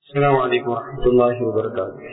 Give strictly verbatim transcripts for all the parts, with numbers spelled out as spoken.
السلام علیکم ورحمۃ اللہ وبرکاتہ.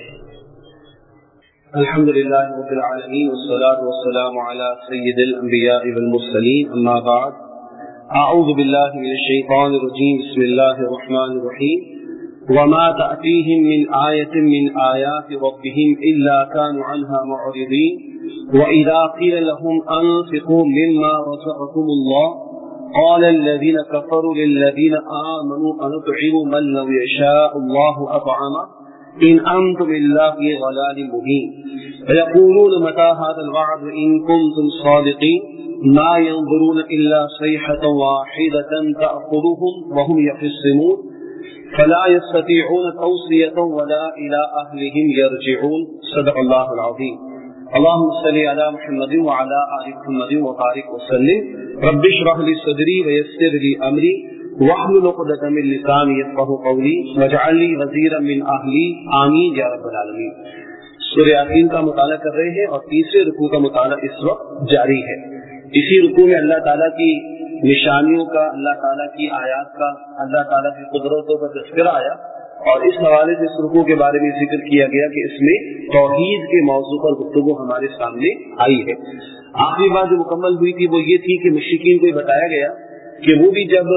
الحمد للہ رب العالمین والصلاة والسلام علی سید الانبیاء والمرسلین، اما بعد. اعوذ باللہ من الشیطان الرجیم، بسم اللہ الرحمن الرحیم. وما تأتیہم من آیۃ من آیات ربہم الا كانوا عنها معرضین وإذا قیل لهم انفقوا مما رزقکم اللہ قال الذين كفروا للذين آمنوا أنطعم من لو يشاء الله أطعمه إن أنتم إلا في ضلال مبين فيقولون متى هذا الوعد إن كنتم صادقين ما ينظرون إلا صيحة واحدة تأخذهم وهم يخصمون فلا يستطيعون توصية ولا إلى أهلهم يرجعون. صدق الله العظيم. اللهم صل على محمد وعلى آل محمد وبارك وسلم. رب اشرح لي صدري ويسر لي امري واحلل عقدة من لساني يفقهوا قولي واجعل لي وزيرا من اهلي آمين يا رب العالمين. سورہ یاسین کا مطالعہ کر رہے ہیں اور تیسرے رکوع کا مطالعہ اس وقت جاری ہے. اسی رکوع میں اللہ تعالیٰ کی نشانیوں کا، اللہ تعالیٰ کی آیات کا، اللہ تعالیٰ کی قدرتوں کا تذکرہ آیا اور اس حوالے سے اس رکوع کے بارے میں ذکر کیا گیا کہ اس میں توحید کے موضوع پر گفتگو ہمارے سامنے آئی ہے. آخری بات جو مکمل ہوئی تھی وہ یہ تھی کہ مشرکین کو یہ بتایا گیا کہ وہ بھی جب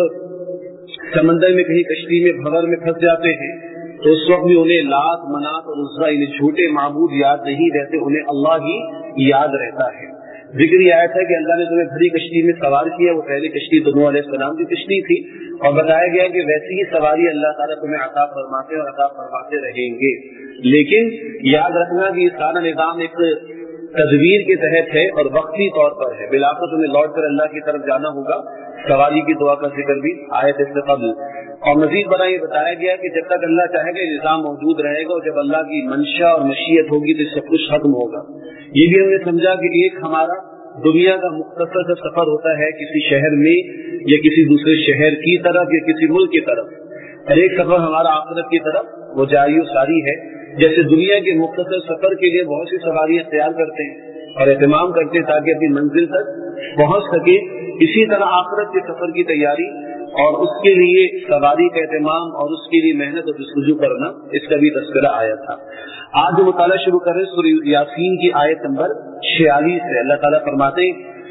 سمندر میں کہیں کشتی میں بھور میں پھنس جاتے ہیں تو اس وقت بھی انہیں لات منات اور عزا یعنی جھوٹے معبود یاد نہیں رہتے، انہیں اللہ ہی یاد رہتا ہے. ذکر یہ آیا تھا کہ اللہ نے تمہیں بڑی کشتی میں سوار کیا، وہ پہلی کشتی نوح علیہ السلام کی کشتی تھی، اور بتایا گیا کہ ویسی ہی سواری اللہ تعالیٰ تمہیں عطا فرماتے اور عطا فرماتے رہیں گے. لیکن یاد رکھنا کہ یہ سارا نظام ایک تدبیر کے تحت ہے اور وقتی طور پر ہے، بالآخر تمہیں لوٹ کر اللہ کی طرف جانا ہوگا. سواری کی دعا کا ذکر بھی آیت اس سے قبل. اور مزید بڑا یہ بتایا گیا کہ جب تک اللہ چاہے گا نظام موجود رہے گا، اور جب اللہ کی منشا اور مشیت ہوگی تو سب کچھ ختم ہوگا. یہ بھی ہم نے سمجھا کہ ایک ہمارا دنیا کا مختصر سا سفر ہوتا ہے کسی شہر میں یا کسی دوسرے شہر کی طرف یا کسی ملک کی طرف، اور ایک سفر ہمارا آخرت کی طرف وہ جاری و ساری ہے. جیسے دنیا کے مختصر سفر کے لیے بہت سی سواریاں تیار کرتے ہیں اور اہتمام کرتے ہیں تاکہ اپنی منزل تک پہنچ سکے، اسی طرح آخرت کے سفر کی تیاری اور اس کے لیے سواری کا اہتمام اور اس کے لیے محنت اور جستجو کرنا، اس کا بھی تذکرہ آیا تھا. آج جو مطالعہ شروع کر رہے ہیں سورہ یاسین کی آیت نمبر چھیالیس ہے. اللہ تعالیٰ فرماتے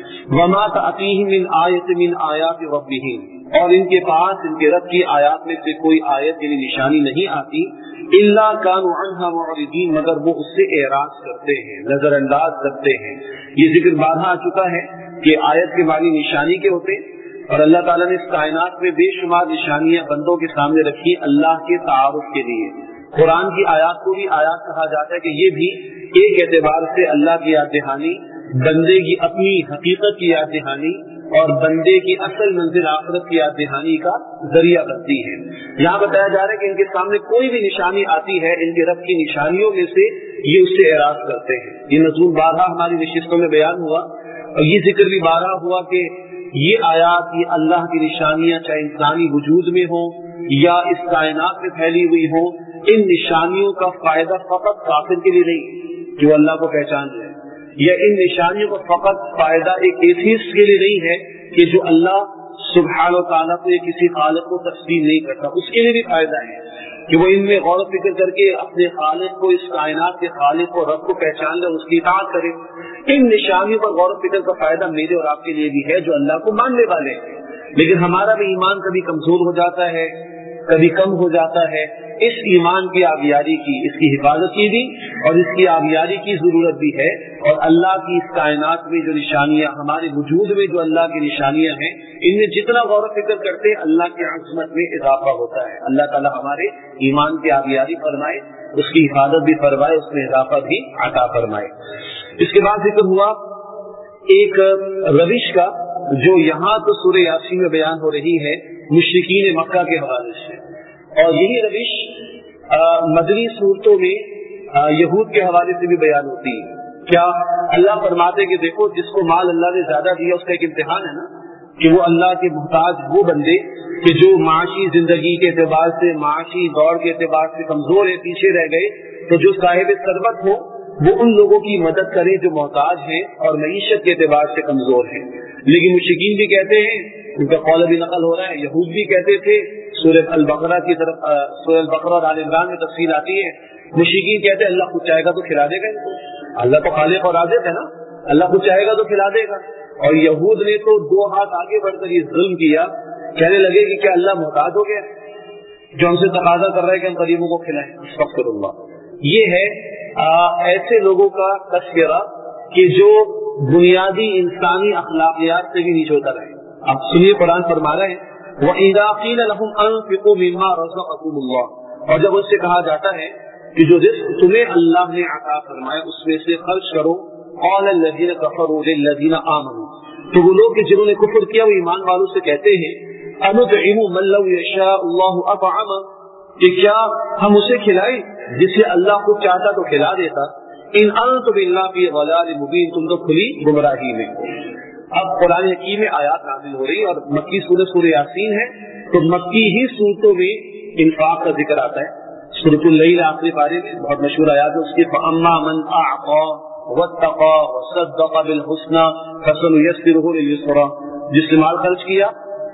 وما تأتیہم من آیت من آیات ربہم، اور ان کے پاس ان کے رب کی آیات میں سے کوئی آیت یعنی نشانی نہیں آتی، الا کانوا عنہا معرضین، مگر وہ اس سے اعراض کرتے ہیں، نظر انداز کرتے ہیں. یہ ذکر بارہا آ چکا ہے کہ آیت کے معنی نشانی کے ہوتے ہیں، اور اللہ تعالیٰ نے اس کائنات میں بے شمار نشانیاں بندوں کے سامنے رکھی اللہ کے تعارف کے لیے. قرآن کی آیات کو بھی آیات کہا جاتا ہے کہ یہ بھی ایک اعتبار سے اللہ کی یاد دہانی، بندے کی اپنی حقیقت کی یاد دہانی اور بندے کی اصل منزل آخرت کی یاد دہانی کا ذریعہ بنتی ہے. یہاں بتایا جا رہا ہے کہ ان کے سامنے کوئی بھی نشانی آتی ہے، ان کے رب کی نشانیوں میں سے یہ اس سے اعراض کرتے ہیں. یہ مضمون بارہا ہماری نشستوں میں بیان ہوا اور یہ ذکر بھی بارہا ہوا کہ یہ آیات، یہ اللہ کی نشانیاں چاہے انسانی وجود میں ہوں یا اس کائنات میں پھیلی ہوئی ہوں، ان نشانیوں کا فائدہ فقط کافر کے لیے نہیں جو اللہ کو پہچان رہے، یا ان نشانیوں کا فقط فائدہ ایک ایتھیسٹ کے لیے نہیں ہے کہ جو اللہ سبحانہ و تعالیٰ کو یا کسی خالق کو تسلیم نہیں کرتا، اس کے لیے بھی فائدہ ہے کہ وہ ان میں غور و فکر کر کے اپنے خالق کو، اس کائنات کے خالق کو، رب کو پہچان لے، اس کی اطاعت کرے. ان نشانیوں پر غور و فکر کا فائدہ میرے اور آپ کے لیے بھی ہے جو اللہ کو ماننے والے ہیں. لیکن ہمارا بھی ایمان کبھی کمزور ہو جاتا ہے، کبھی کم ہو جاتا ہے. اس ایمان کی آبیاری کی، اس کی حفاظت کی بھی اور اس کی آبیاری کی ضرورت بھی ہے. اور اللہ کی اس کائنات میں جو نشانیاں، ہمارے وجود میں جو اللہ کی نشانیاں ہیں، ان میں جتنا غور و فکر کرتے ہیں اللہ کی عظمت میں اضافہ ہوتا ہے. اللہ تعالیٰ ہمارے ایمان کی آبیاری فرمائے، اس کی حفاظت بھی فرمائے، اس میں اضافہ بھی عطا فرمائے. اس کے بعد ذکر ہوا ایک روش کا جو یہاں تو سورہ یاسین میں بیان ہو رہی ہے مشرکین مکہ کے حوالے سے، اور یہی روش مدنی صورتوں میں یہود کے حوالے سے بھی بیان ہوتی ہے. کیا اللہ فرماتے کہ دیکھو جس کو مال اللہ نے زیادہ دیا اس کا ایک امتحان ہے نا، کہ وہ اللہ کے محتاج وہ بندے کہ جو معاشی زندگی کے اعتبار سے، معاشی دور کے اعتبار سے کمزور ہے، پیچھے رہ گئے، تو جو صاحب ثروت ہو وہ ان لوگوں کی مدد کرے جو محتاج ہیں اور معیشت کے اعتبار سے کمزور ہیں. لیکن مشرکین بھی کہتے ہیں، ان کا قول بھی نقل ہو رہا ہے، یہود بھی کہتے تھے، سورہ البقرہ کی طرف سورہ البقرہ اور آل عمران میں تفصیل آتی ہے. مشرکین کہتے ہیں اللہ خود چاہے گا تو کھلا دے گا ان کو. اللہ تو خالق اور رازق ہے نا, اللہ خود چاہے گا تو کھلا دے گا. اور یہود نے تو دو ہاتھ آگے بڑھ کر یہ ظلم کیا, کہنے لگے کہ کیا اللہ محتاج ہو گیا جو ہم سے تقاضا کر رہا ہے کہ ہم غریبوں کو کھلائیں. استغفر اللہ. یہ ہے آ, ایسے لوگوں کا تذکرہ کہ جو بنیادی انسانی اخلاقیات سے بھی نیچے اتر رہے ہیں. اب سنیے قرآن فرما رہے ہیں وَإِذَا قِيلَ لَهُمْ أَنفِقُوا مِمَّا رَزَقَكُمُ اللَّهُ, اور جب ان سے کہا جاتا ہے کہ جو رزق تمہیں اللہ نے عطا فرمایا اس میں سے خرچ کرو, قَالَ الَّذِينَ كَفَرُوا لِلَّذِينَ آمَنُوا, تو وہ لوگ کہ جنہوں نے کفر کیا وہ ایمان والوں سے کہتے ہیں أَنُطْعِمُ مَن لَّوْ يَشَاءُ اللَّهُ أَطْعَمَهُ, کہ کیا ہم اسے کھلائیں جسے اللہ خود چاہتا تو کھلا دیتا. ان انتم الا فی ضلال مبین, تم تو کھلی گمراہی میں. اب قرآن حکیم میں آیات نازل ہو رہی اور مکی سورہ سورہ یاسین ہے, تو مکی ہی صورتوں میں انفاق کا ذکر آتا ہے. سورۃ اللیل آخری پارے میں بہت مشہور آیات ہے اس کی, فَأَمَّا مَنْ أَعْطَىٰ وَاتَّقَىٰ وَصَدَّقَ بِالْحُسْنَىٰ فَسَنُيَسِّرُهُ لِلْيُسْرَىٰ, جس نے مال خرچ کیا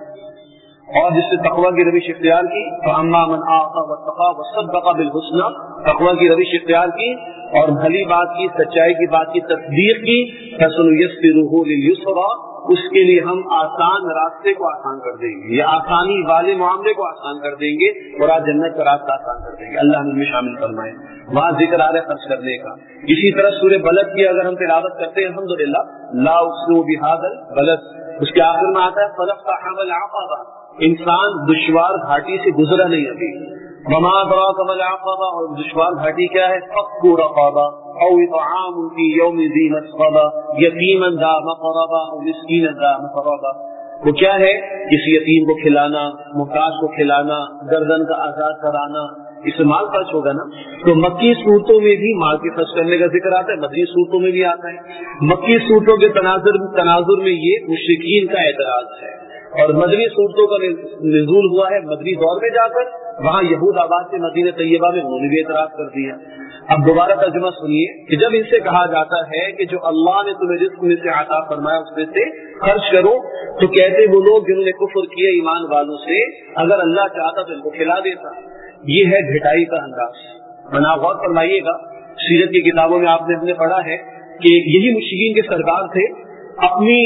اور جس نے تقویٰ کی روش اختیار کی. فَأَمَّا مَنْ أَعْطَىٰ وَاتَّقَىٰ وَصَدَّقَ بِالْحُسْنَىٰ, تقویٰ کی روش اختیار کی اور بھلی بات کی, سچائی کی بات کی تصدیق کی. فَسَنُيَسِّرُهُ لِلْيُسْرَىٰ, اس کے لیے ہم آسان راستے کو آسان کر دیں گے, یا آسانی والے معاملے کو آسان کر دیں گے, اور آج جنت کا راستہ آسان کر دیں گے. اللہ ہمیں شامل فرمائے. وہاں ذکر آ رہا ہے خرچ کرنے کا. اسی طرح سورہ بلد کی اگر ہم تلاوت کرتے ہیں الحمدللہ, لا اقسم بہذا البلد, اس کے آخر میں آتا ہے فَلَقْتَحَمَ الْعَقَبَةَ, انسان دشوار گھاٹی سے گزرا نہیں ابھی. وما أدراك ما العقبة, اور دشوار گھاٹی کیا ہے, فك رقبة او اطعام في يوم ذي مسغبة یتیما ذا مقربة او مسکینا ذا متربة. وہ کیا ہے, کسی یتیم کو کھلانا, محتاج کو کھلانا, گردن کا آزاد کرانا, اس سے مال خرچ ہوگا نا. تو مکی صورتوں میں بھی مال کے خرچ کرنے کا ذکر آتا ہے, مدنی صورتوں میں بھی آتا ہے. مکی صورتوں کے تناظر تناظر میں یہ مشرکین کا اعتراض ہے, اور مدنی صورتوں کا نزول ہوا ہے مدنی دور میں جا کر, وہاں یہود آباد سے مدینہ طیبہ میں انہوں نے بھی اعتراض کر دیا. اب دوبارہ ترجمہ سنیے کہ جب ان سے کہا جاتا ہے کہ جو اللہ نے تمہیں رزق میں سے عطا فرمایا اس میں سے خرچ کرو, تو کہتے وہ لوگ جنہوں نے کفر کیا ایمان والوں سے, اگر اللہ چاہتا تو ان کو کھلا دیتا. یہ ہے گھٹائی کا انداز. منا غور فرمائیے گا, سیرت کی کتابوں میں آپ نے ہم نے پڑھا ہے کہ یہی مشرکین کے سردار تھے, اپنی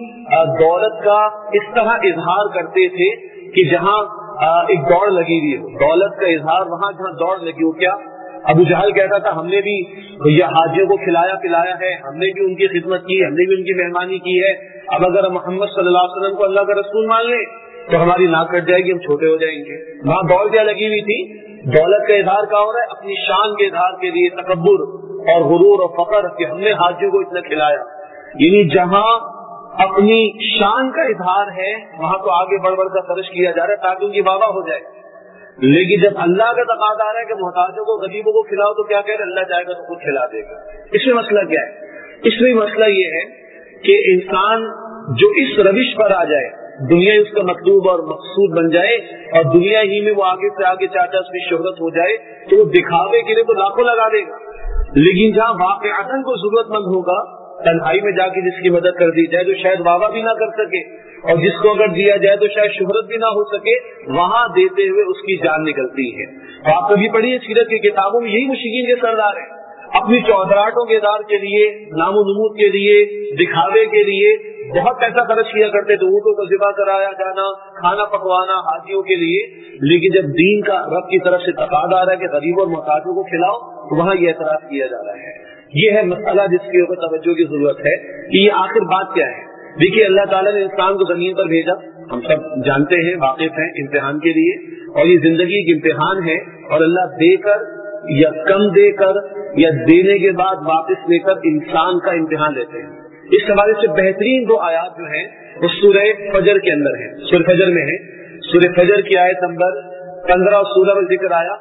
دولت کا اس طرح اظہار کرتے تھے کہ جہاں ایک دوڑ لگی ہوئی ہو, دولت کا اظہار وہاں جہاں دوڑ لگی ہو. کیا ابو جہل کہتا تھا ہم نے بھی حاجیوں کو کھلایا پلایا ہے, ہم نے بھی ان کی خدمت کی, ہم نے بھی ان کی مہمانی کی ہے, اب اگر محمد صلی اللہ علیہ وسلم کو اللہ کا رسول مان لیں تو ہماری ناک کٹ جائے گی, ہم چھوٹے ہو جائیں گے. وہاں دوڑ کیا لگی ہوئی تھی, دولت کا اظہار کیا ہو رہا ہے, اپنی شان کے اظہار کے لیے تکبر اور غرور اور فخر کہ ہم نے حاجیوں کو اتنا کھلایا. یعنی جہاں اپنی شان کا اظہار ہے وہاں تو آگے بڑھ بڑھ کر خرچ کیا جا رہا ہے تاکہ ان کی واہ ہو جائے. لیکن جب اللہ کا تقاضا آ رہا ہے کہ محتاجوں کو غریبوں کو کھلاؤ تو کیا کہہ رہے, اللہ چاہے گا تو خود کھلا دے گا. اس میں مسئلہ کیا ہے, اس میں مسئلہ یہ ہے کہ انسان جو اس روش پر آ جائے, دنیا اس کا مطلوب اور مقصود بن جائے, اور دنیا ہی میں وہ آگے سے آگے چاہتا ہے اس میں شہرت ہو جائے, تو وہ دکھاوے کے لیے تو لاکھوں لگا دے گا. لیکن جہاں واقعتاً کو ضرورت مند ہوگا, تنہائی میں جا کے جس کی مدد کر دی جائے تو شاید واہ بھی نہ کر سکے, اور جس کو اگر دیا جائے تو شاید شہرت بھی نہ ہو سکے, وہاں دیتے ہوئے اس کی جان نکلتی ہے. آپ کبھی پڑھیے سیرت کی کتابوں میں یہی مشرکین کے سردار ہیں, اپنی چودراہٹوں کے دار کے لیے, نام و نمود کے لیے, دکھاوے کے لیے بہت پیسہ خرچ کیا کرتے تھے, اونٹوں کو ذبح کرایا جانا, کھانا پکوانا حاجیوں کے لیے. لیکن جب دین کا رب کی طرف سے تقاضا آ رہا ہے کہ غریبوں اور محتاجوں کو کھلاؤ, تو وہاں یہ اعتراض کیا جا رہا ہے. یہ ہے مسئلہ جس کے اوپر توجہ کی ضرورت ہے کہ یہ آخر بات کیا ہے. دیکھیے اللہ تعالیٰ نے انسان کو زمین پر بھیجا, ہم سب جانتے ہیں, واقف ہیں, امتحان کے لیے, اور یہ زندگی ایک امتحان ہے, اور اللہ دے کر یا کم دے کر یا دینے کے بعد واپس لے کر انسان کا امتحان لیتے ہیں. اس حوالے سے بہترین دو آیات جو ہیں وہ سورہ فجر کے اندر ہیں, سورہ فجر میں ہے. سورہ فجر کی آیت نمبر پندرہ اور سولہ میں ذکر آیا.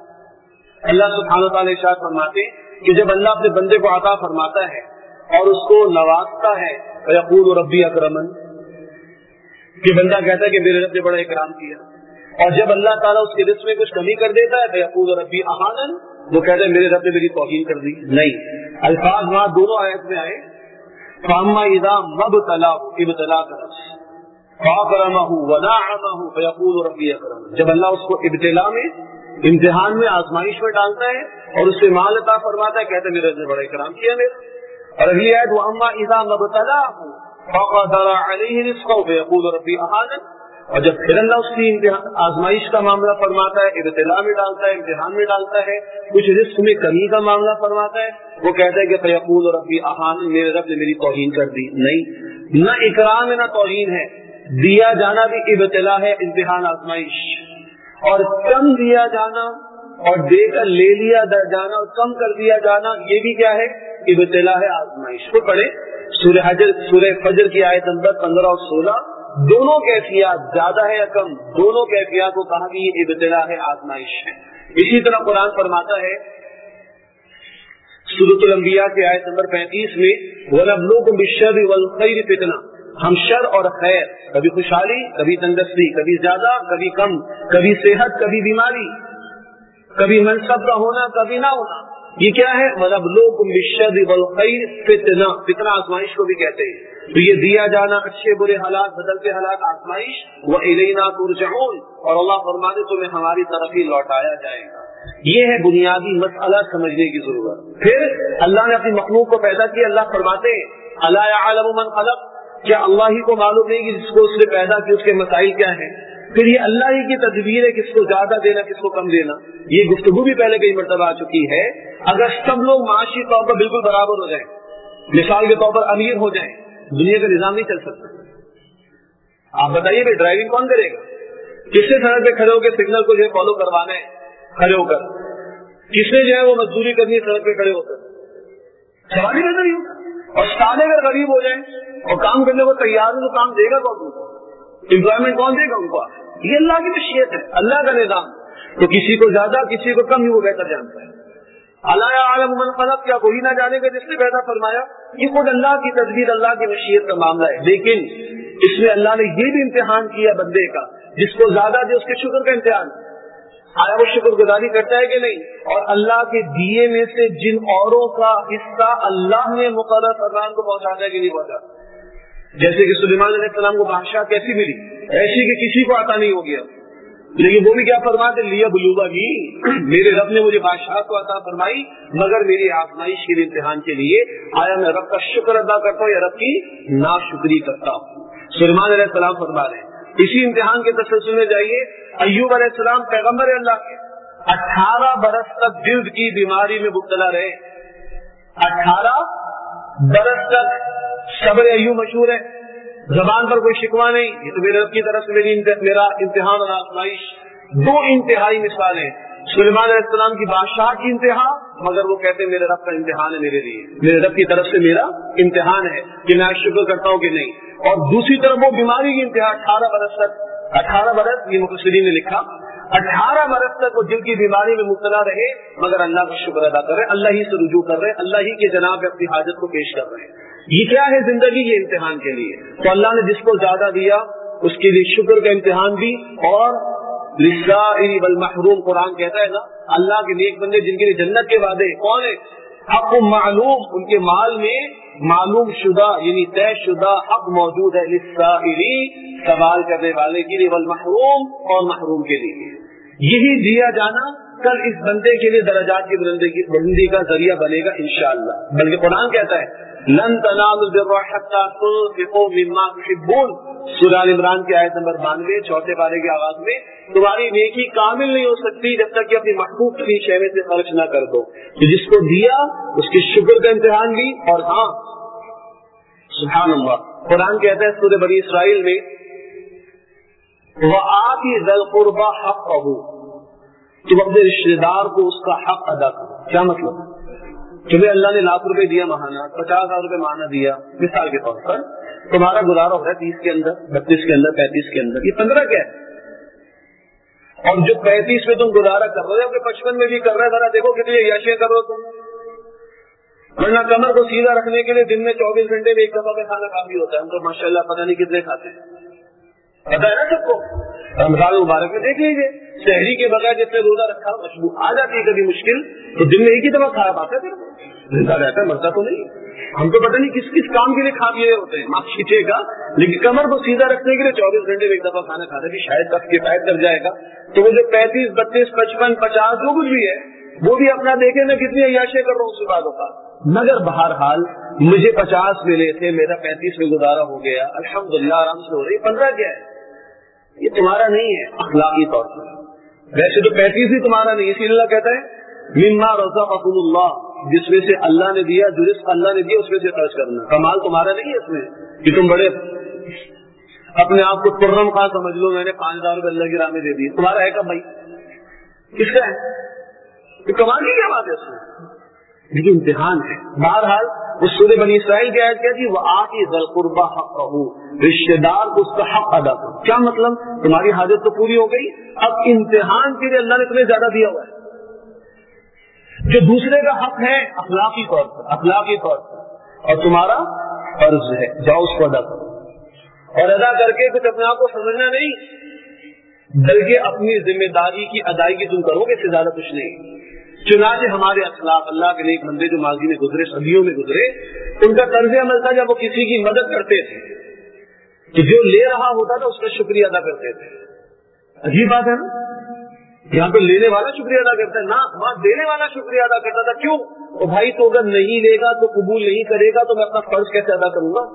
اللہ سبحانہ وتعالی ارشاد فرماتے کہ جب اللہ اپنے بندے کو عطا فرماتا ہے اور اس کو نوازتا ہے, یقول ربی اکرمن, کہ بندہ کہتا ہے کہ میرے رب نے بڑا اکرام کیا. اور جب اللہ تعالیٰ اس کے رزق میں کچھ کمی کر دیتا ہے, یقول ربی اہانن, وہ کہتا ہے میرے رب نے میری توہین کر دی. نہیں, الفاظ وہاں دونوں آیت میں آئے, فاما اذا مبتلا ابتلا کا لفظ, فاکرمہ ونعمہ فیقول ربی اکرمن. جب اللہ اس کو ابتلا میں امتحان میں آزمائش میں ڈالتا ہے اور اس سے مال عطا فرماتا ہے کہتے ہیں میرے نے بڑا اکرام کیا میرا. اور اگلی آیت واما اذا مبتلاه فقدر علیہ رزقہ فیقول ربی اہانن. اور جب پھر اللہ اس کی امتحان آزمائش کا معاملہ فرماتا ہے, ابتلا میں ڈالتا ہے, امتحان میں ڈالتا ہے, کچھ رزق میں کمی کا معاملہ فرماتا ہے, وہ کہتا ہے کہ فیقول ربی اہانن, میرے رب نے میری توہین کر دی. نہیں, نہ اکرام ہے نہ توہین ہے. دیا جانا بھی ابتلا ہے, امتحان آزمائش. اور کم دیا جانا اور دے کر لے لیا جانا اور کم کر دیا جانا یہ بھی کیا ہے؟ ابتلا ہے, آزمائش. کو پڑھے سورہ حجر سورہ فجر کی آیت نمبر پندرہ اور سولہ. دونوں کیفیات زیادہ ہے یا کم, دونوں کیفیات کو کہا کہ یہ ابتلا ہے, آزمائش ہے. اسی طرح قرآن فرماتا ہے سورۃ الانبیاء کی آیت نمبر پینتیس میں وَنَبْلُوكُمْ بِالشَّرِّ وَالْخَيْرِ فِتْنَةً, ہم شر اور خیر, کبھی خوشحالی کبھی تندرستی, کبھی زیادہ کبھی کم, کبھی صحت کبھی بیماری, کبھی منصب کا ہونا کبھی نہ ہونا, یہ کیا ہے؟ وَنَبْلُوكُمْ بِالشَّرِّ وَالْخَيْرِ فِتْنَةً, فتنہ آزمائش کو بھی کہتے ہیں. تو یہ دیا جانا, اچھے برے حالات, بدلتے حالات, آزمائش. وَإِلَيْنَا تُرْجَعُونَ, اور اللہ فرماتے تمہیں ہماری طرف ہی لوٹایا جائے گا. یہ ہے بنیادی مسئلہ سمجھنے کی ضرورت. پھر اللہ نے اپنی مخلوق کو پیدا کیا, اللہ فرماتے ہیں أَلَا يَعْلَمُ مَنْ خَلَقَ, کیا اللہ ہی کو معلوم نہیں کہ جس کو اس نے پیدا کیا اس کے مسائل کیا ہیں؟ پھر یہ اللہ ہی کی تدبیر ہے کس کو زیادہ دینا کس کو کم دینا. یہ گفتگو بھی پہلے کئی مرتبہ آ چکی ہے. اگر سب لوگ معاشی طور پر بالکل برابر ہو جائیں, مثال کے طور پر امیر ہو جائیں, دنیا کا نظام نہیں چل سکتا. آپ بتائیے بھائی ڈرائیونگ کون کرے گا؟ کس نے سڑک پہ کھڑے ہو کے سگنل کو جو ہے فالو کروانا ہے کھڑے ہو کر؟ کس نے جو ہے وہ مزدوری کرنی ہے سڑک پہ کھڑے ہو کر؟ سوال ہی نہیں ہوگا. اور سارے اگر غریب ہو جائیں اور کام کرنے کو تیار ہو تو کام دے گا کون ان کو؟ امپلائمنٹ کون دے گا ان کو؟ یہ اللہ کی مشیت ہے, اللہ کا نظام. تو کسی کو زیادہ کسی کو کم ہی وہ بہتر جانتا ہے. الا یعلم من خلق, کیا کوئی نہ جانے گا جس نے پیدا فرمایا؟ یہ خود اللہ کی تدبیر, اللہ کی مشیت کا معاملہ ہے. لیکن اس میں اللہ نے یہ بھی امتحان کیا بندے کا, جس کو زیادہ دے اس کے شکر کا امتحان. آیا وہ شکر گزاری کرتا ہے کہ نہیں؟ اور اللہ کے دیے میں سے جن اوروں کا حصہ اللہ نے مقرر فرمان کو پہنچاتا ہے کہ نہیں پہنچاتا. جیسے کہ سلیمان علیہ السلام کو بادشاہ کیسی ملی؟ ایسی کہ کسی کو عطا نہیں ہو گیا, لیکن وہ بھی کیا فرماتے لیا بلوبا بھی, میرے رب نے مجھے بادشاہ کو عطا فرمائی مگر میری آزمائش کے لیے, امتحان کے لیے. آیا میں رب کا شکر ادا کرتا ہوں یا رب کی ناشکری کرتا ہوں؟ سلیمان علیہ السلام فرما رہے ہیں. اسی امتحان کے تسلسل میں جائیے, ایوب علیہ السلام پیغمبر اللہ کے اٹھارہ برس تک جلد کی بیماری میں مبتلا رہے. اٹھارہ برس تک صبر ایوب مشہور ہے, زبان پر کوئی شکوہ نہیں, یہ تو میرے رب کی طرف سے میری میرا امتحان اور آزمائش. دو انتہائی مثالیں, سلیمان علیہ السلام کی بادشاہ کی انتہا, مگر وہ کہتے ہیں میرے رب کا امتحان ہے میرے لیے, میرے رب کی طرف سے میرا امتحان ہے کہ میں شکر کرتا ہوں کہ نہیں. اور دوسری طرف وہ بیماری کی انتہا, اٹھارہ برس تک, اٹھارہ برس یہ مفسرین نے لکھا, اٹھارہ برس تک وہ دل کی بیماری میں مبتلا رہے مگر اللہ کا شکر ادا کر رہے, اللہ ہی سے رجوع کر رہے, اللہ ہی کے جناب میں اپنی حاجت کو پیش کر رہے. یہ کیا ہے زندگی؟ یہ امتحان کے لیے. تو اللہ نے جس کو زیادہ دیا اس کے لیے شکر کا امتحان بھی. اور للسائل والمحروم, قرآن کہتا ہے نا اللہ کے نیک بندے جن کے لیے جنت کے وعدے کون ہے؟ حق معلوم, ان کے مال میں معلوم شدہ یعنی طے شدہ حق موجود ہے. للسائل, سوال کرنے والے کے لیے, والمحروم, اور محروم کے لیے. یہی دیا جانا کل اس بندے کے لیے درجات کی بلندی کا ذریعہ بنے گا انشاءاللہ. بلکہ قرآن کہتا ہے لن تنالوا البر حتى تنفقوا مما تحبون, سورہ ال عمران کی آیت نمبر بانوے, چوتھے پارے کے آغاز میں, تمہاری نیکی کامل نہیں ہو سکتی جب تک کہ اپنی محبوب کی شے میں سے خرچ نہ کر دو. تو جس کو دیا اس کے شکر کا امتحان بھی. اور ہاں سبحان اللہ, قرآن کہتا ہے سورہ بنی اسرائیل میں وآتی ذی القربى حقہ, تم اپنے رشتے دار کو اس کا حق ادا کرو. کیا مطلب؟ تمہیں اللہ نے لاکھ روپے دیا ماہانہ, پچاس ہزار روپے ماہانہ دیا مثال کے طور پر, تمہارا گزارا ہو رہا ہے تیس کے اندر, بتیس کے اندر, پینتیس کے اندر, یہ پندرہ کیا ہے؟ اور جو پینتیس میں تم گزارا کر رہے ہو پچپن میں بھی کر رہے, ذرا دیکھو کتنی عیاشیاں کر رہے ہو تم. ورنہ کمر کو سیدھا رکھنے کے لیے دن میں چوبیس گھنٹے میں ایک دفعہ کا کھانا کافی ہوتا ہے. ہم تو ماشاء اللہ پتہ نہیں کتنے کھاتے ہیں, پتا ہے نا سب کو. رمضان مبارک میں دیکھ لیجیے, شہری کے بغیر جس نے روزہ رکھا مشبوط آ جاتی ہے کبھی مشکل, تو دن میں ایک ہی دفعہ کھایا پاتا ہے, زندہ رہتا ہے, مرتا تو نہیں. ہم تو پتہ نہیں کس کس کام کے لیے کھا لیے ہوتے ہیں، معاف کیجیے گا، لیکن کمر کو سیدھا رکھنے کے لیے چوبیس گھنٹے میں ایک دفعہ کھانا کھاتے بھی شاید تک کفایت کر جائے گا. تو وہ جو پینتیس بتیس پچپن پچاس جو کچھ بھی ہے وہ بھی اپنا دیکھے میں کتنی عیاشیں کر رہا ہوں اس باتوں کا. مگر بہرحال مجھے پچاس ملے تھے، میرا پینتیس میں گزارا ہو گیا، الحمدللہ آرام سے ہو رہی. پندرہ کیا ہے؟ یہ تمہارا نہیں ہے اخلاقی طور پر. ویسے تو پینتیس ہی تمہارا نہیں، اسی لیے اللہ کہتا ہے مما رزقکم اللہ، جس میں سے اللہ نے دیا، جو رزق اللہ نے دیا اس میں سے خرچ کرنا. کمال تمہارا نہیں ہے اس میں کہ تم بڑے اپنے آپ کو خرم خواہ سمجھ لو میں نے پانچ ہزار روپے اللہ کی راہ میں دے دی. تمہارا ہے کب بھائی؟ کس کا ہے؟ تو کمال کی کیا بات ہے اس میں؟ لیکن امتحان ہے. بہرحال اس سورہ بنی اسرائیل کی آیت کیا تھی؟ وہ آتی ذل قربہ حقہ، رشتے دار کو اس کا حق ادا کرو. کیا مطلب؟ تمہاری حاجت تو پوری ہو گئی، اب امتحان کے لیے اللہ نے تمہیں زیادہ دیا ہوا ہے. جو دوسرے کا حق ہے اخلاقی طور پر، اخلاقی طور پر، اور تمہارا فرض ہے جاؤ اس کو ادا کرو. اور ادا کر کے کچھ اپنے آپ کو سمجھنا نہیں، بلکہ اپنی ذمہ داری کی ادائیگی تم کرو گے، اس سے زیادہ کچھ نہیں. چنانچہ ہمارے اخلاق، اللہ کے نیک بندے جو ماضی میں گزرے، صدیوں میں گزرے، ان کا طرز عمل تھا جب وہ کسی کی مدد کرتے تھے کہ جو لے رہا ہوتا تھا اس کا شکریہ ادا کرتے تھے. عجیب بات ہے نا، یہاں پہ لینے والا شکریہ ادا کرتا ہے، نہ وہاں دینے والا شکریہ ادا کرتا تھا. کیوں؟ تو بھائی تو اگر نہیں لے گا تو قبول نہیں کرے گا تو میں اپنا فرض کیسے ادا کروں گا؟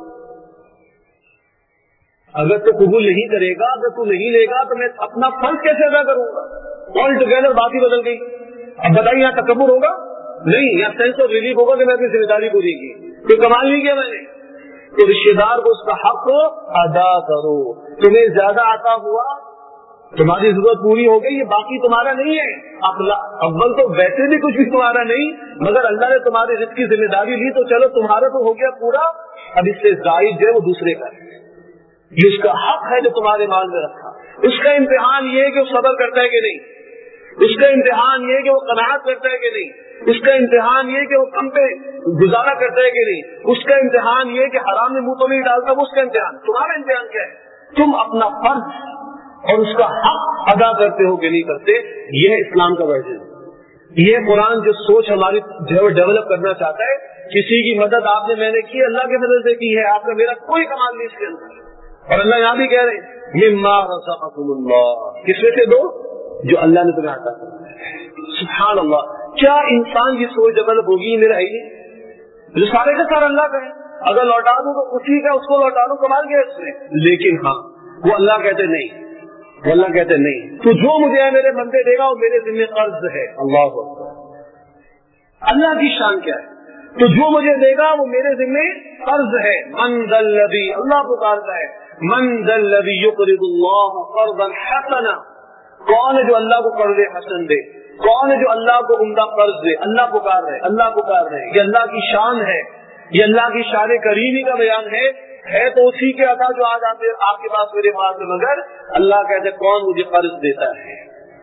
اگر تو قبول نہیں کرے گا، اگر تو نہیں لے گا تو میں اپنا فرض کیسے ادا کروں گا؟ آل ٹوگیدر بات ہی بدل گئی. اب بتائیے یہاں تکبر ہوگا؟ نہیں، یہاں سینس آف ریلیف ہوگا کہ میں اپنی ذمہ داری پوری کی، کوئی کمال نہیں کیا میں نے. تو رشتے دار کو اس کا حق ادا کرو. تمہیں زیادہ عطا ہوا، تمہاری ضرورت پوری ہو گئی، یہ باقی تمہارا نہیں ہے. اول تو ویسے بھی کچھ بھی تمہارا نہیں، مگر اللہ نے تمہارے رزق کی ذمہ داری لی تو چلو تمہارا تو ہو گیا پورا، اب اس سے زائد جو ہے وہ دوسرے کا ہے. یہ اس کا حق ہے جو تمہارے مال میں رکھا. اس کا امتحان یہ ہے کہ وہ صبر کرتا ہے کہ نہیں، اس کا امتحان یہ ہے کہ وہ قناعت کرتا ہے کہ نہیں، اس کا امتحان یہ ہے کہ وہ کم پہ گزارا کرتا ہے کہ نہیں، اس کا امتحان یہ ہے کہ حرام میں منہ تو نہیں ڈالتا. وہ اس کا امتحان. تمہارا امتحان کیا ہے؟ تم اپنا فرض اور اس کا حق ادا کرتے ہو کہ نہیں کرتے. یہ ہے اسلام کا ورژن. یہ قرآن جو سوچ ہماری ڈیولپ کرنا چاہتا ہے. کسی کی مدد آپ نے میں نے کی، اللہ کے فضل سے کی ہے، آپ کا میرا کوئی کمال نہیں اس کے اندر. اور اللہ یہاں بھی کہہ رہے ہیں مما رزقکم اللہ، کس میں سے دو جو اللہ نے تمہیں عطا کیا. سبحان اللہ، کیا انسان کی سوچ ڈیولپ ہوگی؟ میرا ہے جو سارے کا سارا اللہ کا ہے، اگر لوٹا دوں تو اسی کا اس کو لوٹا دوں، کمال کیا اس میں. لیکن ہاں وہ اللہ کہتے نہیں، وہ اللہ کہتے نہیں تو جو مجھے ہے میرے بندے دے گا وہ میرے ذمہ قرض ہے. اللہ اکبر. اللہ کی شان کیا ہے؟ تو جو مجھے دے گا وہ میرے ذمہ قرض ہے. من ذا الذی، اللہ پکارتا ہے من ذا الذی یقرض اللہ قرضا حسنا. کون ہے جو اللہ کو قرض حسن دے؟ کون ہے جو اللہ کو عمدہ قرض دے؟ اللہ پکار رہے، اللہ پکار رہے. یہ اللہ کی شان ہے، یہ اللہ کی شان کریمی کا بیان ہے. ہے تو اسی کے عطا جو آج آپ کے پاس میرے پاس ہے، مگر اللہ کہتے کون مجھے قرض دیتا ہے؟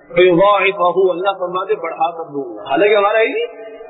اللہ فرماتے بڑھا کر دوں گا. حالانکہ ہمارا ہی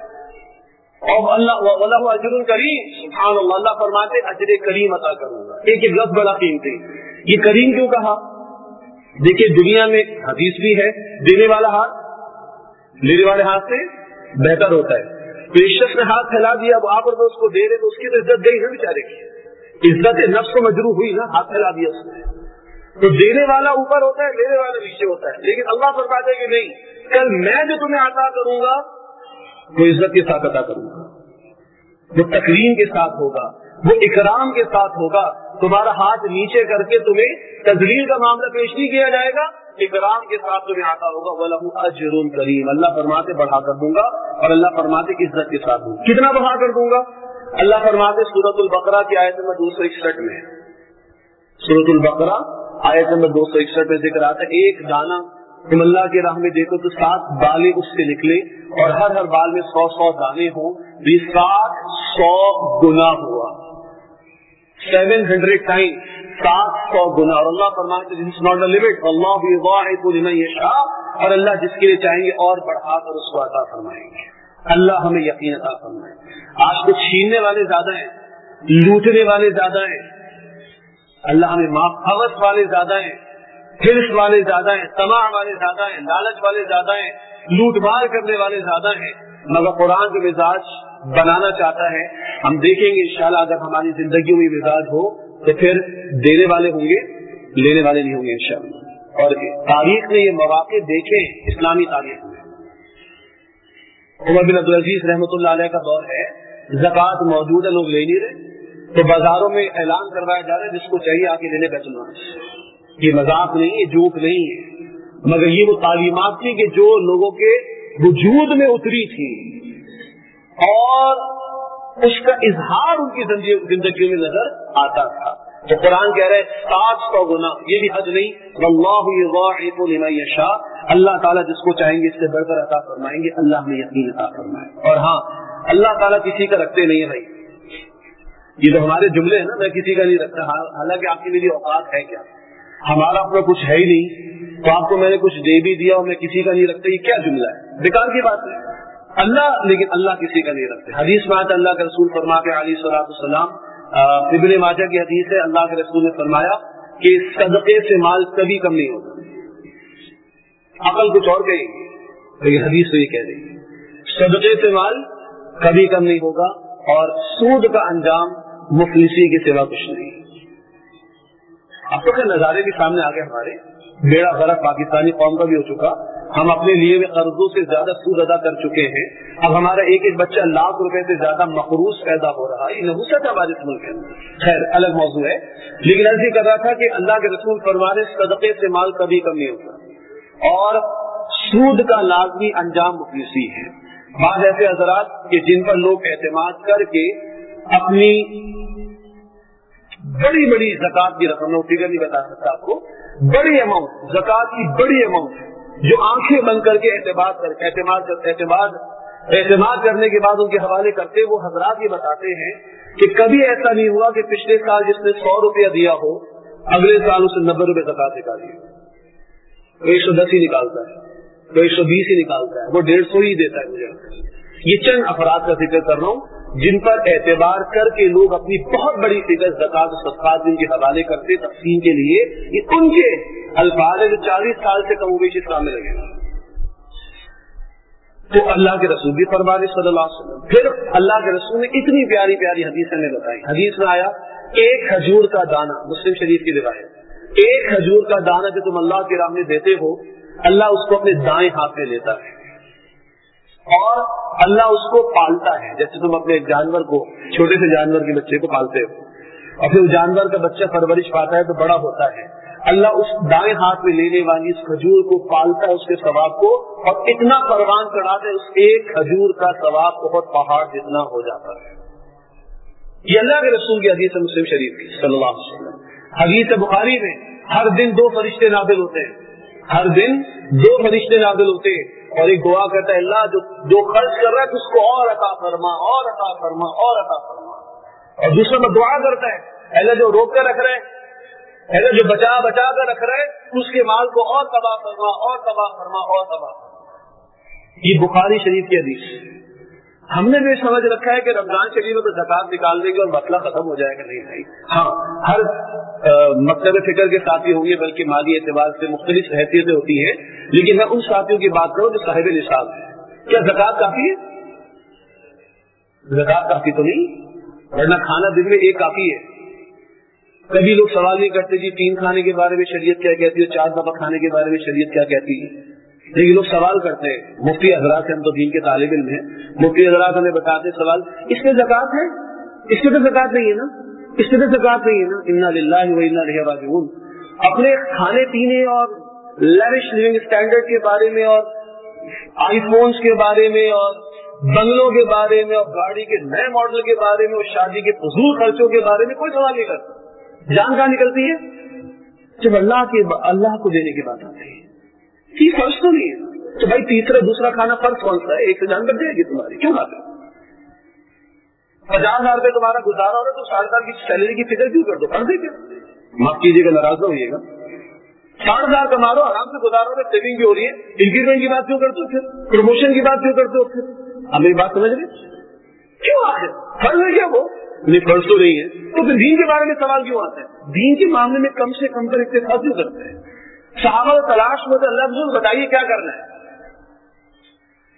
اور اللہ واللہ اجر کریم. سبحان اللہ، اللہ فرماتے اجر کریم عطا کروں گا. ایک ایک لفظ بڑا قیمتی. یہ کریم کیوں کہا؟ دیکھیے دنیا میں حدیث بھی ہے، دینے والا ہاتھ لینے والے ہاتھ سے بہتر ہوتا ہے. تو اس شخص نے ہاتھ پھیلا دیا، اب آپ اور اس کو دے رہے تو اس کی تو عزت گئی ہے بیچارے کی. عزت نفس کو مجروح ہوئی نا، ہاتھ پھیلا دیا اس نے. تو دینے والا اوپر ہوتا ہے، لینے والا نیچے ہوتا ہے. لیکن اللہ فرماتا ہے کہ نہیں، کل میں جو تمہیں عطا کروں گا وہ عزت کے ساتھ عطا کروں گا، وہ تکریم کے ساتھ ہوگا، وہ اکرام کے ساتھ ہوگا. تمہارا ہاتھ نیچے کر کے تمہیں تذلیل کا معاملہ پیش نہیں کیا جائے گا، اکرام کے ساتھ تمہیں عطا ہوگا. وَلَهُ أَجْرٌ كَرِيمٌ. اللہ فرماتے بڑھا کر دوں گا، اور اللہ فرماتے عزت کے ساتھ دوں گا. کتنا بڑھا کر دوں گا؟ اللہ فرماتے سورۃ البقرہ کی آیت نمبر دو سو اکسٹھ میں، سورۃ البقرہ آیت نمبر دو سو اکسٹھ میں ذکر آتا ہے ایک دانہ تم اللہ کی راہ میں دیکھو تو سات بالیں اس سے نکلے، اور ہر ہر بال میں سو سو دانے ہوں، یہ سات سو گنا ہوا، سیون ہنڈریڈ ٹائم سات سو گنا. اور اللہ فرماتے دس از ناٹ اے لمٹ، اللہ یضاعف لمن یشاء. اور اللہ جس کے لیے چاہیں گے اور بڑھا کر اس کو عطا فرمائیں گے. اللہ ہمیں یقین عطا فرمائے. آج تو چھیننے والے زیادہ ہیں، لوٹنے والے زیادہ ہیں. اللہ ہمیں ماخوت والے زیادہ ہیں، حرص والے زیادہ ہیں، طمع والے زیادہ ہیں، لالچ والے زیادہ ہیں، لوٹ مار کرنے والے زیادہ ہیں. مگر قرآن کے مزاج بنانا چاہتا ہے ہم دیکھیں گے انشاءاللہ اگر ہماری زندگیوں میں مزاج ہو تو پھر دینے والے ہوں گے, لینے والے نہیں ہوں گے انشاءاللہ. اور تاریخ نے یہ مواقع دیکھے, اسلامی تاریخ میں عمر بن عبدالعزیز رحمۃ اللہ علیہ کا دور ہے, زکوٰۃ موجود ہے, لوگ لے نہیں رہے, تو بازاروں میں اعلان کروایا جا رہا ہے جس کو چاہیے آ کے لینے بیت المال سے. یہ مذاق نہیں ہے, جھوٹ نہیں ہے, مگر یہ وہ تعلیمات تھی کہ جو لوگوں کے وجود میں اتری تھی اور اس کا اظہار ان کی زندگیوں میں نظر آتا تھا. تو قرآن کہہ رہے سات سو گنا, یہ بھی حج نہیں. واللہ یضاعف لمن یشاء, اللہ تعالیٰ جس کو چاہیں گے اس سے بڑھ کر عطا فرمائیں گے, اللہ ہمیں یقین عطا فرمائے. اور ہاں اللہ تعالیٰ کسی کا رکھتے نہیں ہے بھائی, یہ تو ہمارے جملے ہیں نا, میں کسی کا نہیں رکھتا, حالانکہ آپ کی میری اوقات ہے کیا, ہمارا اپنا کچھ ہے ہی نہیں, تو آپ کو میں نے کچھ دے بھی دیا اور میں کسی کا نہیں رکھتا, یہ کیا جملہ ہے, بیکار کی بات ہے. اللہ لیکن اللہ کسی کا نہیں رکھتے. حدیث میں آتا اللہ کے رسول فرما کے علیہ الصلوۃ والسلام, ابن ماجہ کی حدیث ہے, اللہ کے رسول نے فرمایا کہ صدقے سے مال کبھی کم نہیں ہوگا. عقل کچھ اور کہے گی لیکن حدیث تو یہ کہہ رہی ہے صدقے سے مال کبھی کم نہیں ہوگا, اور سود کا انجام مفلسی کے سوا کچھ نہیں. اب تو خیر نظارے بھی سامنے آ گئے ہمارے, بیڑا غرق پاکستانی قوم کا بھی ہو چکا, ہم اپنے لیے قرضوں سے زیادہ سود ادا کر چکے ہیں. اب ہمارا ایک ایک بچہ لاکھ روپے سے زیادہ مقروض پیدا ہو رہا ہے, یہ نحوست ہے ہمارے ملک کے اندر. خیر الگ موضوع ہے, لیکن عرض کر رہا تھا کہ اللہ کے رسول فرمانے صدقے سے مال کبھی کم نہیں ہوتا, اور سود کا لازمی انجام مفلسی ہے. بعض ایسے حضرات کہ جن پر لوگ اعتماد کر کے اپنی بڑی بڑی زکات کی رقم, میں فگر نہیں بتا سکتا آپ کو, بڑی اماؤنٹ زکات کی بڑی اماؤنٹ جو آنکھیں بند کر کے اعتماد کر اعتماد اعتماد اعتماد کرنے کے بعد ان کے حوالے کرتے, وہ حضرات یہ بتاتے ہیں کہ کبھی ایسا نہیں ہوا کہ پچھلے سال جس نے سو روپیہ دیا ہو اگلے سال اسے نبے روپے زکات نکالی ہو. تو ایک سو دس ہی نکالتا ہے, تو ایک سو بیس ہی نکالتا ہے, وہ ڈیڑھ سو ہی دیتا ہے مجھے. یہ چند افراد کا ذکر کر رہا ہوں جن پر اعتبار کر کے لوگ اپنی بہت بڑی فکر زکات و صدقات جن کے حوالے کرتے تقسیم کے لیے, یہ ان کے الفاظ جو چالیس سال سے کم ہوئے اسلام میں لگے. تو اللہ کے رسول بھی فرمانے صلی اللہ علیہ وسلم, پھر اللہ کے رسول نے اتنی پیاری پیاری حدیث ہمیں بتائی. حدیث میں آیا ایک کھجور کا دانہ, مسلم شریف کی روایت, ایک کھجور کا دانہ جو تم اللہ کے راہ میں دیتے ہو, اللہ اس کو اپنے دائیں ہاتھ میں لیتا ہے اور اللہ اس کو پالتا ہے. جیسے تم اپنے جانور کو, چھوٹے سے جانور کے بچے کو پالتے ہو, اور پھر جانور کا بچہ پرورش پاتا ہے تو بڑا ہوتا ہے, اللہ اس دائیں ہاتھ میں لینے والی اس کھجور کو پالتا ہے, اس کے ثواب کو, اور اتنا پروان چڑھاتا ہے اس ایک کھجور کا ثواب بہت پہاڑ جتنا ہو جاتا ہے. یہ اللہ کے رسول کی حدیث ہے مسلم شریف کی صلی اللہ علیہ وسلم. حدیث بخاری میں ہر دن دو فرشتے نازل ہوتے ہیں, ہر دن دو فرشتے نازل ہوتے ہیں, اور ایک دعا کرتا ہے اللہ جو جو خرچ کر رہا ہے اس کو اور عطا فرما, اور عطا فرما, اور عطا فرما. اور دوسرا میں دعا کرتا ہے اللہ جو روک کر رکھ رہے ہیں, اللہ جو بچا بچا کر رکھ رہے ہیں اس کے مال کو اور تباہ فرما, اور تباہ فرما, اور تباہ فرما. یہ بخاری شریف کی حدیث. ہم نے بھی سمجھ رکھا ہے کہ رمضان شریف میں تو زکات نکال دیں گے اور مسئلہ ختم ہو جائے گا. نہیں بھائی, ہاں ہر مکتب فکر کے ساتھی ہوں گے, بلکہ مالی اعتبار سے مختلف حیثیتیں ہوتی ہیں, لیکن میں ان ساتھیوں کی بات کروں جو صاحب نصاب ہے. کیا زکات کافی ہے؟ زکات کافی تو نہیں, ورنہ کھانا دن میں ایک کافی ہے. کبھی لوگ سوال نہیں کرتے جی تین کھانے کے بارے میں شریعت کیا کہتی ہے, چار دفعہ کھانے کے بارے میں شریعت کیا کہتی ہے, لیکن لوگ سوال کرتے ہیں. مفتی حضرات سے, ہم تو دین کے طالب علم ہیں, مفتی حضرات ہمیں بتاتے سوال, اس میں زکات ہے, اس میں تو زکات نہیں ہے نا, اس میں تو زکات نہیں ہے نا. انا للہ و انا الیہ راجعون. اپنے کھانے پینے اور لیوش لیونگ اسٹینڈرڈ کے بارے میں, اور آئی فونز کے بارے میں, اور بنگلوں کے بارے میں, اور گاڑی کے نئے ماڈل کے بارے میں, اور شادی کے فضول خرچوں کے بارے میں کوئی سوال نہیں کرتا. جان کہاں نکلتی ہے جب اللہ کے اللہ کو دینے کی بات آتی ہے. یہ فرض تو نہیں ہے تو بھائی تیسرا دوسرا کھانا فرض کون سا ہے؟ ایک سے جان بچ جائے گی تمہاری, کیوں کھاتے؟ پچاس ہزار روپے تمہارا گزارا ہو رہا ہے تو ساٹھ ہزار کی سیلری کی فکر کیوں کر دو, فرض ہے کیا؟ معاف کیجیے گا, ناراض نہ ہوئیے گا. ساٹھ ہزار کما رہا ہو, آرام سے گزارا ہو رہا ہے, سیونگ بھی ہو رہی ہے, انکریمنٹ کی بات کیوں کرتے ہو, پھر پروموشن کی بات کیوں کرتے ہو, پھر آپ میری بات سمجھ رہے کیوں آتے؟ فرض ہے کیا وہ؟ نہیں فرض تو نہیں ہے, تو پھر دین کے بارے میں سوال کیوں آتا ہے؟ دین کے معاملے میں کم سے کم پر اتفاق کیوں کرتے ہیں؟ صحابہ تلاش میں تو اللہ رسول بتائیے کیا کرنا ہے.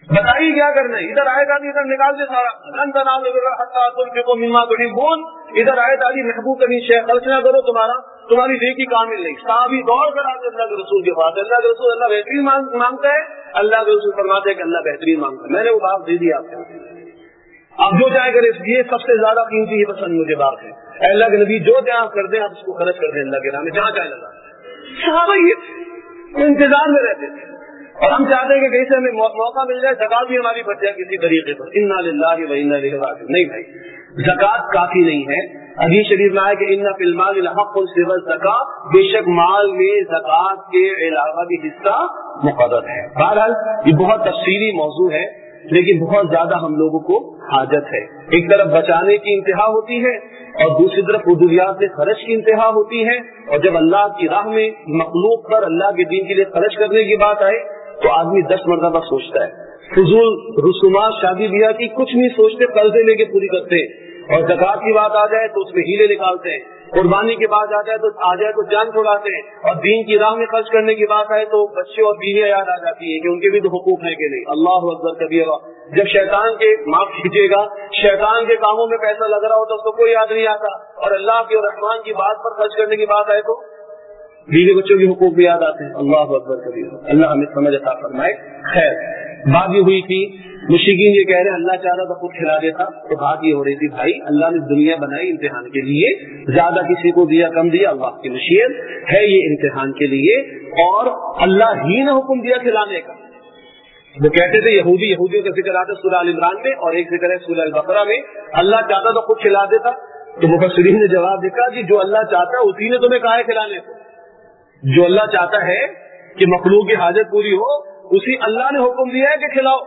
بتائیے کیا کرنا ہے. ادھر آئے تعلیم ادھر نکال دے سارا. لن تنالوا البر حتى تنفقوا مما تحبون. ادھر آئے تعلیم محبوب کرنی شے خرچ نہ کرو تمہارا تمہاری نیکی کامل نہیں. صحابی دور کر آتے اللہ کے رسول کے پاس. اللہ کے رسول اللہ بہترین مانگتا ہے. اللہ کے رسول فرماتے ہیں کہ اللہ بہترین مانگتا ہے. میں نے وہ بات دے دی آپ کو. اب جو چاہے کرے یہ سب سے زیادہ قیمتی یہ پسند مجھے بات ہے. اللہ کے نبی جو دیں آپ کر دیں آپ اس کو خرچ کر دیں اللہ کے نام میں جہاں چاہے لگا. صحابہ یہ انتظار میں رہتے تھے اور ہم چاہتے ہیں کہ کہیں سے ہمیں موقع مل جائے زکات بھی ہماری بچ جائے کسی طریقے پر. انا للہ و انا الیہ راجعون. نہیں بھائی زکات کافی نہیں ہے. حدیث شریف میں آیا کہ ان فی المال لحق سوى الزکات. بے شک مال میں زکات کے علاوہ بھی حصہ مقرر ہے. بہرحال یہ بہت تفصیلی موضوع ہے لیکن بہت زیادہ ہم لوگوں کو حاجت ہے. ایک طرف بچانے کی انتہا ہوتی ہے اور دوسری طرف فضولیات میں خرچ کی انتہا ہوتی ہے. اور جب اللہ کی راہ میں مخلوق پر اللہ کے دین کے لیے خرچ کرنے کی بات آئے تو آدمی دس مرتبہ سوچتا ہے. فضول رسومات شادی بیاہ کی کچھ نہیں سوچتے, قرضے لے کے پوری کرتے ہیں. اور زکات کی بات آ جائے تو اس میں ہیلے نکالتے ہیں. قربانی کی بات آ جائے تو آ جائے تو جان چھوڑاتے ہیں. اور دین کی راہ میں خرچ کرنے کی بات آئے تو بچے اور بیویاں یاد آ جاتی ہیں کہ ان کے بھی تو حقوق ہیں کہ نہیں. اللہ اکبر کبیرہ. جب شیطان کے معاف کیجیے گا شیطان کے کاموں میں پیسہ لگ رہا ہوتا اس کو کوئی یاد نہیں آتا. اور اللہ کے اور رحمان کی بات پر خرچ کرنے کی بات آئے تو بیوی بچوں کے حقوق بھی یاد آتے ہیں. اللہ اکبر کبیرہ. اللہ ہمیں سمجھ عطا فرمائے. خیر بات یہ ہوئی تھی مشرکین یہ کہہ رہے ہیں اللہ چاہتا تو خود کھلا دیتا. تو بات یہ ہو رہی تھی بھائی اللہ نے دنیا بنائی امتحان کے لیے. زیادہ کسی کو دیا کم دیا اللہ کی مشیت ہے یہ امتحان کے لیے. اور اللہ ہی نے حکم دیا کھلانے کا. وہ کہتے تھے یہودی یہودیوں کا ذکر آتا ہے سورہ ال عمران میں اور ایک ذکر ہے سورہ البقرہ میں. اللہ چاہتا تو خود کھلا دیتا. تو مفسرین نے جواب دیکھا کہ جو اللہ چاہتا ہے اسی نے تمہیں کہا ہے کھلانے کو. جو اللہ چاہتا ہے کہ مخلوق کی حاجت پوری ہو اسی اللہ نے حکم دیا ہے کہ کھلاؤ.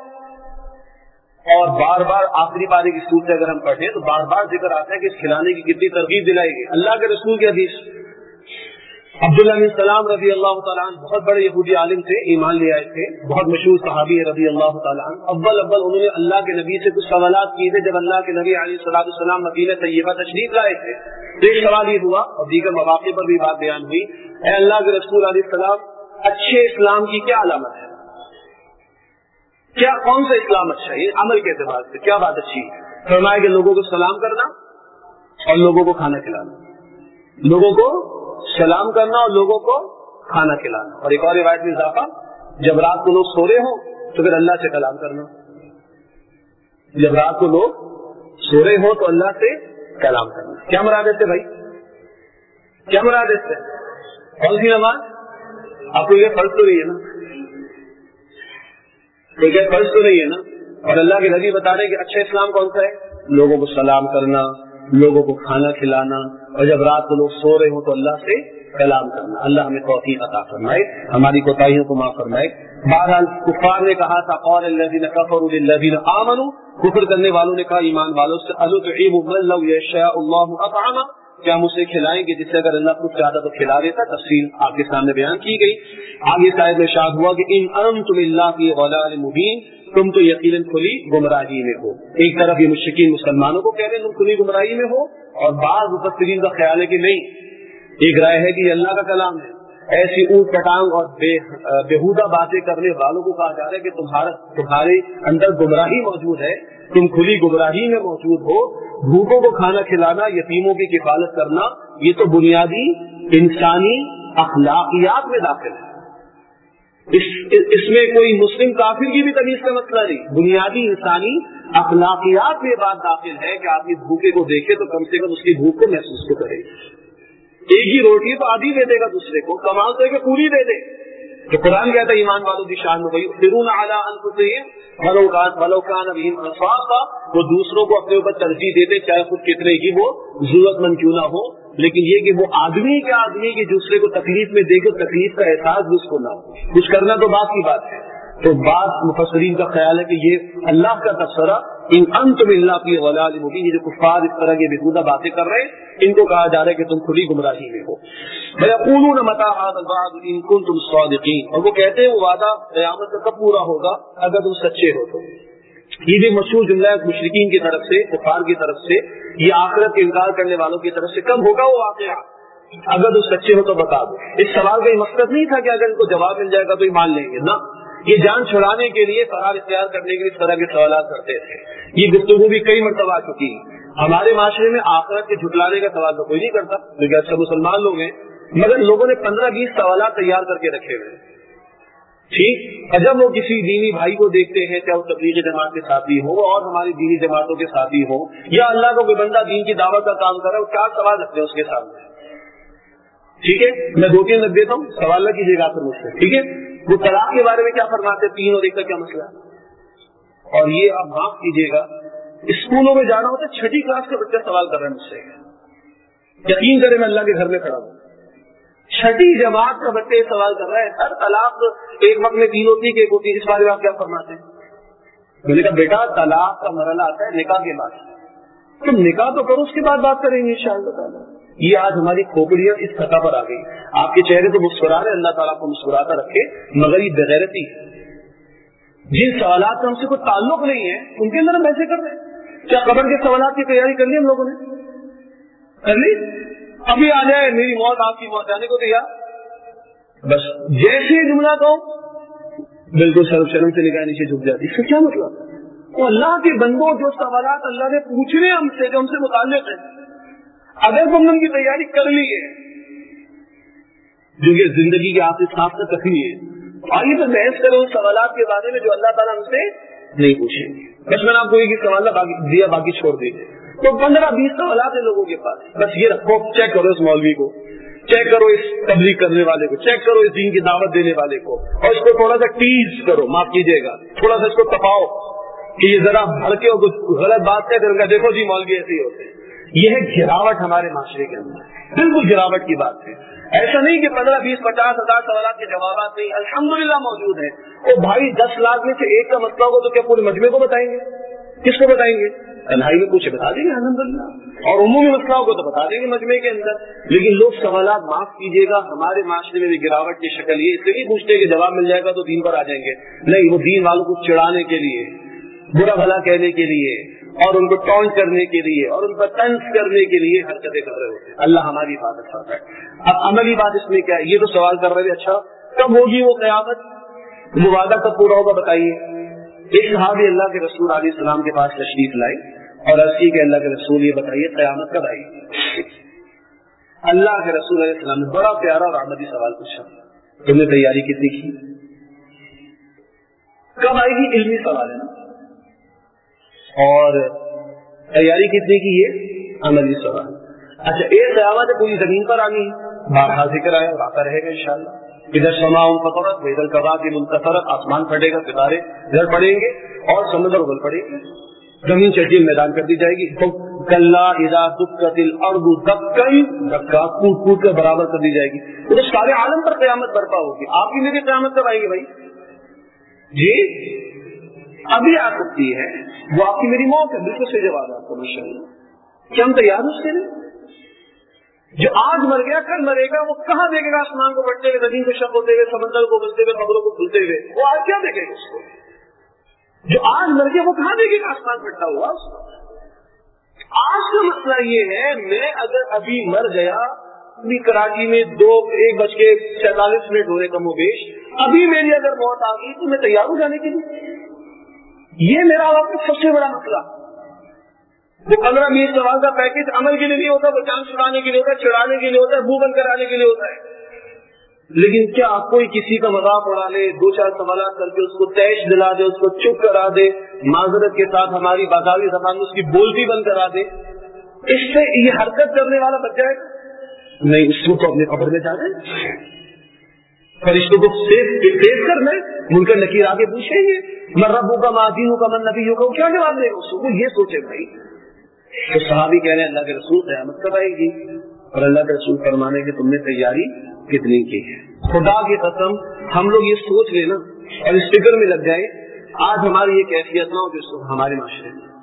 اور بار بار آخری پارے کی سورت سے اگر ہم پڑھیں تو بار بار ذکر آتا ہے کہ اس کھلانے کی کتنی ترغیب دلائی گئی. اللہ کے رسول کی حدیث عبداللہ بن سلام رضی اللہ تعالیٰ عنہ بہت بڑے یہودی عالم تھے, ایمان لے آئے تھے, بہت مشہور صحابی ہے رضی اللہ تعالیٰ عنہ. اول اول انہوں نے اللہ کے نبی سے کچھ سوالات کیے تھے جب اللہ کے نبی علیہ الصلوۃ والسلام مدینہ طیبہ تشریف لائے تھے. ایک سوال یہ ہوا اور دیگر مواقع پر بھی بات بیان ہوئی, اے اللہ کے رسول علیہ السلام اچھے اسلام کی کیا علامت ہے؟ کیا کون سا اسلام اچھا ہے عمل کے اعتبار سے کیا بات اچھی ہے؟ فرمایا کہ لوگوں کو سلام کرنا اور لوگوں کو کھانا کھلانا. لوگوں کو سلام کرنا اور لوگوں کو کھانا کھلانا. اور ایک اور روایت میں اضافہ جب رات کو لوگ سو رہے ہوں تو پھر اللہ سے کلام کرنا. جب رات کو لوگ سو رہے ہوں تو اللہ سے کلام کرنا. کیا مراد ہے بھائی؟ کیا مراد ہے؟ کون سی نماز؟ آپ کو یہ فرض تو نہیں ہے نا, ٹھیک ہے فرض تو نہیں ہے نا. اور اللہ کے نبی بتا رہے کہ اچھا اسلام کون سا ہے؟ لوگوں کو سلام کرنا, لوگوں کو کھانا کھلانا, اور جب رات کو لوگ سو رہے ہوں تو اللہ سے کلام کرنا. اللہ ہمیں توفیق عطا فرمائے, ہماری کوتاہیوں کو معاف فرمائے. بہرحال کفار نے کہا تھا قال الذین کفروا للذین آمنوا, کفر کرنے والوں نے کہا ایمان والوں سے اطعموا من لو یشاء اللہ اطعمہ, کیا ہم اسے کھلائیں گے جس سے اگر اللہ خود چاہتا تو کھلا دیتا. تفصیل آپ کے سامنے بیان کی گئی. آگے شاید میں ارشاد ہوا کہ ان انتم الا فی ضلال مبین, تم تو یقیناً کھلی گمراہی میں ہو. ایک طرف یہ مشرکین مسلمانوں کو کہہ رہے ہیں تم کھلی گمراہی میں ہو, اور بعض مفسرین کا خیال ہے کہ نہیں, ایک رائے ہے کہ یہ اللہ کا کلام ہے. ایسی اونٹ پٹانگ اور بے بےہودہ باتیں کرنے والوں کو کہا جا رہا ہے کہ تمہارا تمہارے اندر گمراہی موجود ہے, تم کھلی گمراہی میں موجود ہو. بھوکوں کو کھانا کھلانا, یتیموں کی کفالت کرنا, یہ تو بنیادی انسانی اخلاقیات میں داخل ہے. اس, اس میں کوئی مسلم کافر کی بھی تمیز کا مسئلہ نہیں. بنیادی انسانی اخلاقیات میں بات داخل ہے کہ آپ اس بھوکے کو دیکھے تو کم سے کم اس کی بھوک کو محسوس تو کرے. ایک ہی روٹی تو آدھی دے دے گا دوسرے کو, کمال تو ہے کہ پوری دے دے. تو قرآن کہتا ہے ایمان والوں کی شان میں وہی فرون اعلیٰ انفسہم ولو کان ولو کان بہم خصاصہ, وہ دوسروں کو اپنے اوپر ترجیح دیتے چاہے خود کتنے ہی وہ ضرورت مند کیوں نہ ہو. لیکن یہ کہ وہ آدمی کے آدمی کے دوسرے کو تکلیف میں دیکھے تکلیف کا احساس بھی اس کو نہ ہو, کچھ کرنا تو بات کی بات ہے. تو بعض مفسرین کا خیال ہے کہ یہ اللہ کا تبصرہ ان انتم الا فی ضلال مبین, یہ جو کفار اس طرح کی بےہودہ باتیں کر رہے ہیں ان کو کہا جا رہا ہے کہ تم کھلی گمراہی میں ہو. وَيَقُولُونَ مَتَىٰ هَٰذَا الْوَعْدُ إِن كُنتُمْ صَادِقِينَ, اور وہ کہتے ہیں وہ وعدہ قیامت کا کب پورا ہوگا اگر تم سچے ہو تو. یہ بھی مشہور جملہ ہے مشرکین کی طرف سے, کفار کی طرف سے. یہ آخرت کے انکار کرنے والوں کی طرف سے کب ہوگا وہ واقعہ, اگر تم سچے ہو تو بتا دو. اس سوال کا یہ مقصد نہیں تھا کہ اگر ان کو جواب مل جائے گا تو یہ مان لیں گے, نہ, یہ جان چھڑانے کے لیے فرار اختیار کرنے کے لیے اس طرح کے سوالات کرتے تھے. یہ گفتگو بھی کئی مرتبہ آ چکی. ہمارے معاشرے میں آخرت کے جھٹلانے کا سوال تو کوئی نہیں کرتا کیونکہ اچھا مسلمان لوگ ہیں, مگر لوگوں نے پندرہ بیس سوالات تیار کر کے رکھے ہوئے. ٹھیک, اور جب وہ کسی دینی بھائی کو دیکھتے ہیں, چاہے وہ تبلیغی جماعت کے ساتھی ہو اور ہماری دینی جماعتوں کے ساتھی ہو, یا اللہ کا کوئی بندہ دین کی دعوت کا کام کر رہا ہے, وہ چار سوال رکھتے ہیں اس کے سامنے. ٹھیک ہے, میں دو تین رکھ دیتا ہوں, سوال نہ کیجیے گا پھر مجھ سے. ٹھیک ہے, وہ طلاق کے بارے میں کیا فرماتے ہیں, تین اور ایک کا کیا مسئلہ ہے. اور یہ آپ معاف کیجیے گا, اسکولوں میں جانا ہوتا ہے, چھٹی کلاس کا بچہ سوال کر رہا ہے مجھ سے, یقین کرے میں اللہ کے گھر میں کھڑا ہوں, چھٹی جماعت کا بچہ یہ سوال کر رہا ہے سر طلاق ایک وقت میں تین ہوتی ہے کہ ایک ہوتی ہے, اس بارے میں آپ کیا فرماتے ہیں. میں نے کہا بیٹا طلاق کا مرحلہ آتا ہے نکاح کے بعد, تم نکاح تو کرو اس کے بعد بات کریں گے انشاءاللہ تعالیٰ. یہ آج ہماری کھوپڑیاں اس سطح پر آ گئی. آپ کے چہرے تو مسکرا رہے, اللہ تعالیٰ کو مسکراتا رکھے, مگر یہ بغیرتی ہے. جن سوالات کا ہم سے کوئی تعلق نہیں ہے ان کے اندر ہم ایسے کر رہے ہیں. کیا قبر کے سوالات کی تیاری کر لی ہم لوگوں نے, کر لی؟ ابھی آ جائے میری موت آپ کی موت جانے کو تیار, بس جیسے ہی جملہ کہو بالکل شرم شرم سے نگاہ نیچے جھک جاتی. اس کا کیا مطلب؟ وہ اللہ کے بندوں جو سوالات اللہ نے پوچھنے ہم سے, جو ہم سے متعلق ہیں, اگر تم نے ان کی تیاری کر لی ہے جو کہ زندگی کے آخری سانس تک رکھنی ہے, آئیے تو بحث کرو ان سوالات کے بارے میں جو اللہ تعالیٰ ہم سے نہیں پوچھیں گے. بس میں نے آپ کو ایک سوال دیا, باقی چھوڑ دیجیے. تو پندرہ بیس سوالات ہیں لوگوں کے پاس, بس یہ رکھو, چیک کرو اس مولوی کو, چیک کرو اس تبلیغ کرنے والے کو, چیک کرو اس دین کی دعوت دینے والے کو, اور اس کو تھوڑا سا ٹیز کرو, معاف کیجیے گا, تھوڑا سا اس کو تپاؤ کہ یہ ذرا بھڑکے اور کچھ غلط بات کہہ کر دیکھو جی مولوی ایسے ہی ہوتے. یہ ہے گراوٹ ہمارے معاشرے کے اندر, بالکل گراوٹ کی بات ہے. ایسا نہیں کہ پندرہ بیس پچاس ہزار سوالات کے جوابات نہیں, الحمدللہ موجود ہیں. اور بھائی دس لاکھ میں سے ایک کا مسئلہ ہوگا تو کیا پورے مجمع کو بتائیں گے؟ کس کو بتائیں گے؟ تنہائی میں پوچھے بتا دیں گے الحمدللہ, اور عمومی مسئلہ ہوگا تو بتا دیں گے مجمع کے اندر. لیکن لوگ سوالات, معاف کیجیے گا, ہمارے معاشرے میں بھی گراوٹ کی شکل یہ اس لیے نہیں پوچھتے کہ جواب مل جائے گا تو دین پر آ جائیں گے. نہیں, وہ دین والوں کو چڑھانے کے لیے, برا بھلا کہنے کے لیے, اور ان کو ٹونٹ کرنے کے لیے, اور ان پر طنز کرنے کے لیے حرکتیں کر رہے ہوتے ہیں. اللہ ہماری حفاظت کرتا ہے. اب عملی بات اس میں کیا ہے, یہ تو سوال کر رہے تھے اچھا کب ہوگی وہ قیامت, وہ وعدہ کب پورا ہوگا بتائیے. ایک صحابی اللہ کے رسول علیہ السلام کے پاس تشریف لائے اور عرض کی کہ اللہ کے رسول یہ بتائیے قیامت کب آئی. اللہ کے رسول علیہ السلام نے بڑا پیارا اور آمدی سوال پوچھا, تم نے تیاری کتنی کی, کب آئے گی, علمی سوال ہے نا, اور تیاری کتنی کی ہے, عملی سوال. اچھا ایک قیامت ہے پوری زمین پر آنی ہے, بارہا ذکر آیا اور آتا رہے گا انشاءاللہ. ادھر سما فطرت ادھر کبا کی منتفرت, آسمان پھٹے گا, ستارے ادھر پڑیں گے اور سمندر ابل پڑے گی, زمین چٹیل میدان کر دی جائے گی. کلا اذا دکت الارض دکا, دکا کوٹ کوٹ کر برابر کر دی جائے گی. تو سارے عالم پر قیامت برپا ہوگی. آپ کی میری قیامت کب آئے گی بھائی جی؟ ابھی آ سکتی ہے, وہ آپ کی میری موت ہے. بالکل صحیح جواب ہے آپ کو ماشاءاللہ. کیا ہم تیار اس کے لیے؟ جو آج مر گیا کل مرے گا, وہ کہاں دیکھے گا آسمان کو بڑھتے ہوئے, زمین کو شق ہوتے ہوئے, سمندر کو بستے ہوئے, خبروں کو کھلتے ہوئے, وہ آج کیا دیکھے گا اس کو؟ جو آج مر گیا وہ کہاں دیکھے گا آسمان پھٹا ہوا اس کو؟ آج کا مسئلہ یہ ہے, میں اگر ابھی مر گیا, ابھی کراچی میں دو ایک بج کے سینتالیس منٹ ہو رہے کم و بیش, ابھی میری اگر موت آ گئی تو میں تیار ہو جانے کے لیے. یہ میرا آپ کا سب سے بڑا مسئلہ. وہ پندرہ بیس سوال کا پیکج عمل کے لیے نہیں ہوتا, وہ جان چھڑانے کے لیے ہوتا ہے, چڑھانے کے لیے ہوتا ہے, منہ بند کرانے کے لیے ہوتا ہے. لیکن کیا کوئی کسی کا مذاق اڑا لے, دو چار سوالات کر کے اس کو تیش دلا دے, اس کو چپ کرا دے, معذرت کے ساتھ ہماری بازاری زبان میں اس کی بولتی بند کرا دے, اس سے یہ حرکت کرنے والا بچ جائے گا؟ نہیں, اس کو اپنے قبر میں جا دیں, فرشتوں کو سیف کرنا ہے, ان کا نکیر آگے پوچھیں گے من ربوں کا, ماں دینوں کا, من نبیوں کا, کیا جواب دے گا اس کو؟ یہ سوچے بھائی. تو صحابی کہہ رہے ہیں اللہ کے رسول قیامت کب آئے گی, اور اللہ کے رسول فرمانے کہ تم نے تیاری کتنی کی ہے. خدا کی قسم ہم لوگ یہ سوچ لیں نا اور اس فکر میں لگ جائے, آج ہماری یہ کیفیت نہ ہو جو ہمارے معاشرے میں